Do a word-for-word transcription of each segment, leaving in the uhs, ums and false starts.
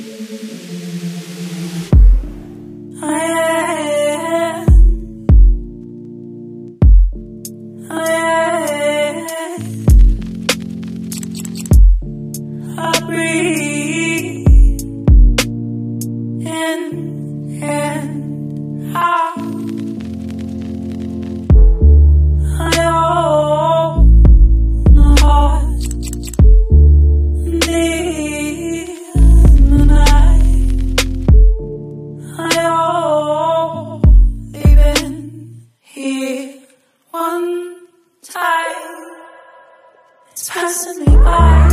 It's passing me by,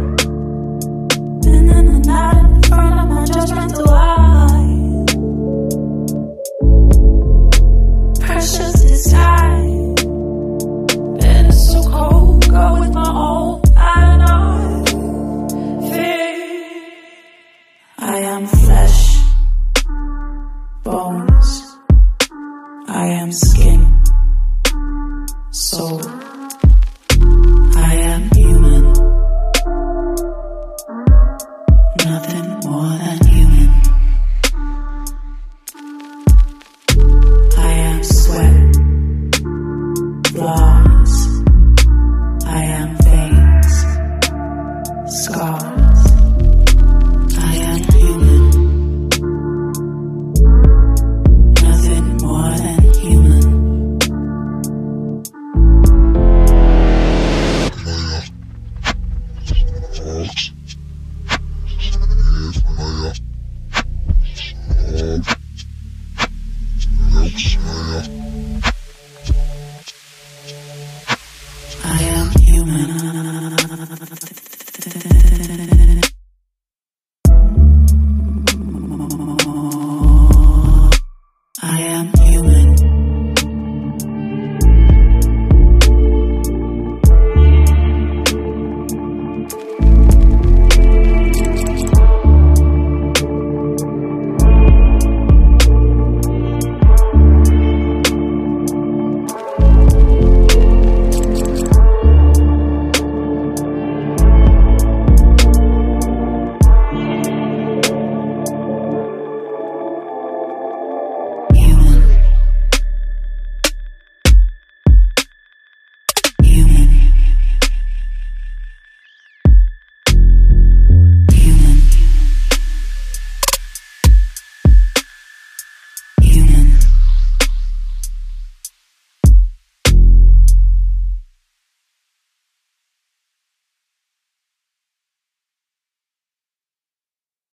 and then the night in front of my judgmental eye. Precious disguise, been so cold, go with my old I fear. I am flesh, bones, I am skin.